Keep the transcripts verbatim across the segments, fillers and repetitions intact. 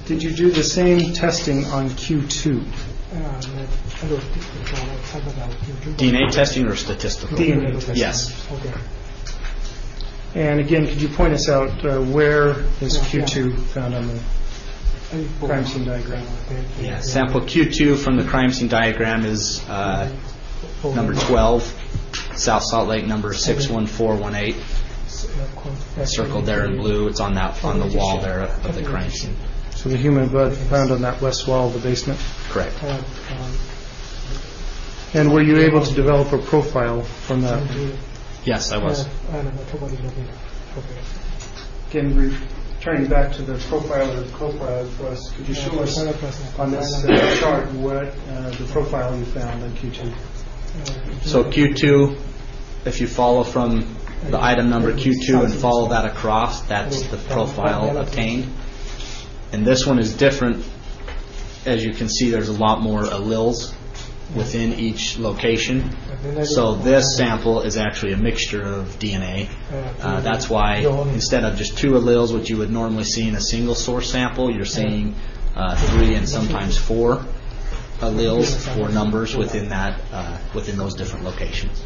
Did you do the same testing on Q two? D N A testing or statistical? D N A testing. Yes. Okay. And again, could you point us out uh, where is Q two found on the crime scene diagram? Yeah. Sample Q two from the crime scene diagram is uh, number twelve, South Salt Lake number six one four one eight. Circled there in blue. It's on that on the wall there of the crime scene. So the human blood found on that west wall of the basement? Correct. And were you able to develop a profile from that? Yes, I was. Again, returning back to the profile or the profile for us, could you show us on this uh, chart what uh, the profile you found on Q two? So Q two, if you follow from the item number Q two and follow that across, that's the profile obtained. And this one is different. As you can see, there's a lot more alleles within each location. So this sample is actually a mixture of D N A. Uh, that's why instead of just two alleles, which you would normally see in a single source sample, you're seeing uh, three and sometimes four alleles or numbers within that uh, within those different locations.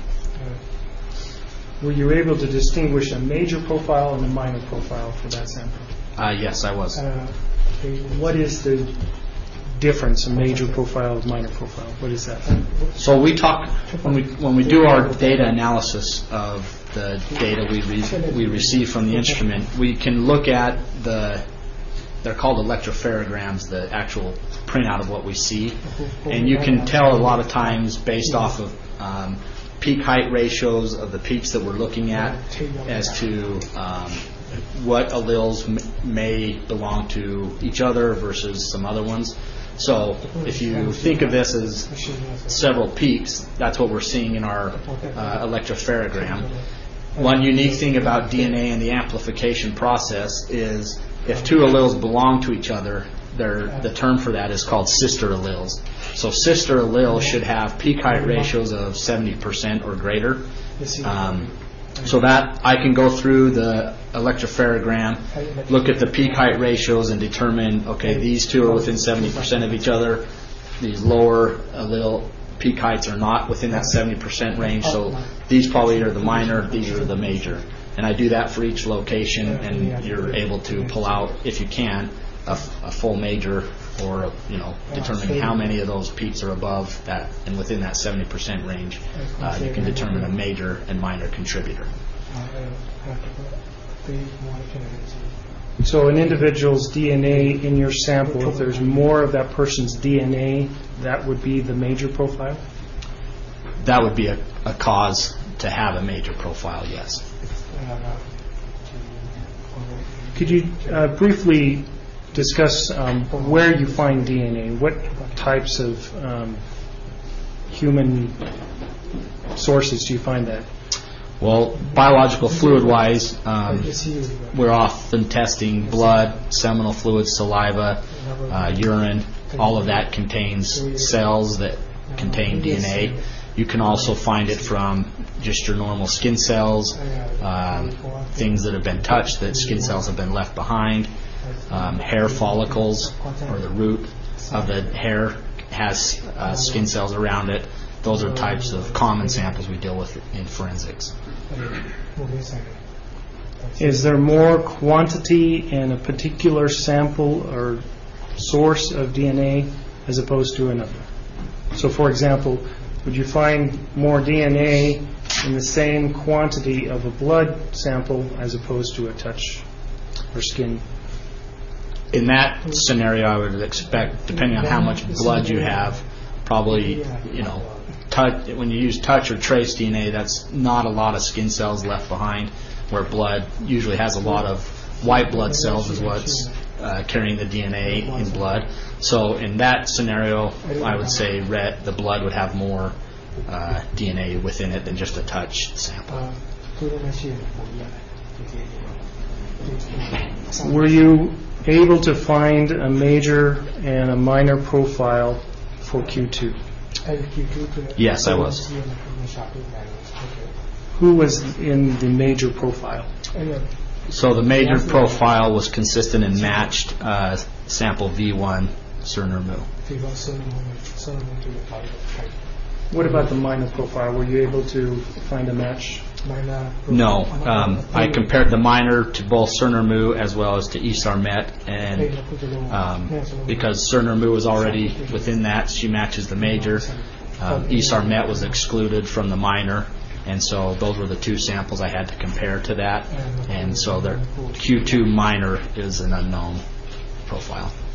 Were you able to distinguish a major profile and a minor profile for that sample? Uh, yes, I was. What is the difference, a major profile and minor profile? What is that? So we talk when we when we do our data analysis of the data we re, we receive from the instrument, we can look at the they're called electropherograms, the actual printout of what we see, and you can tell a lot of times based off of um, peak height ratios of the peaks that we're looking at as to um, what alleles m- may belong to each other versus some other ones. So if you think of this as several peaks, that's what we're seeing in our uh, electropherogram. One unique thing about D N A and the amplification process is if two alleles belong to each other, the term for that is called sister alleles. So sister alleles should have peak height ratios of seventy percent or greater. Um, so that I can go through the electropherogram, look at the peak height ratios and determine, okay, these two are within seventy percent of each other. These lower allele peak heights are not within that seventy percent range. So these probably are the minor, these are the major. And I do that for each location, and you're able to pull out, if you can, a, a full major, or you know, determining how many of those peaks are above that and within that seventy percent range. Uh, you can determine a major and minor contributor. So an individual's D N A in your sample, if there's more of that person's D N A, that would be the major profile? That would be a, a cause to have a major profile, yes. Could you uh, briefly discuss um, where you find D N A? What types of um, human sources do you find that? Well, biological fluid-wise, um, we're often testing blood, seminal fluid, saliva, uh, urine. All of that contains cells that contain D N A. You can also find it from just your normal skin cells, um, things that have been touched, that skin cells have been left behind. Um, hair follicles, or the root of the hair, has uh, skin cells around it. Those are types of common samples we deal with in forensics. Is there more quantity in a particular sample or source of D N A as opposed to another? So, for example, would you find more D N A in the same quantity of a blood sample as opposed to a touch or skin? In that scenario, I would expect, depending on how much blood you have, probably, you know, touch, when you use touch or trace D N A, that's not a lot of skin cells left behind, where blood usually has a lot of white blood cells is what's uh, carrying the D N A in blood. So in that scenario, I would say red, the blood would have more uh, D N A within it than just a touch sample. Were you able to find a major and a minor profile for Q two? Yes, I was. Who was in the major profile? So the major profile was consistent and matched uh, sample V one Cerner Mu. What about the minor profile? Were you able to find a match? No. Um, I compared the minor to both Cerner Mu as well as to E S A R Met, and um, because Cerner Mu was already within that, she matches the major. Um, E S A R Met was excluded from the minor, and so those were the two samples I had to compare to that. And so the Q two minor is an unknown profile.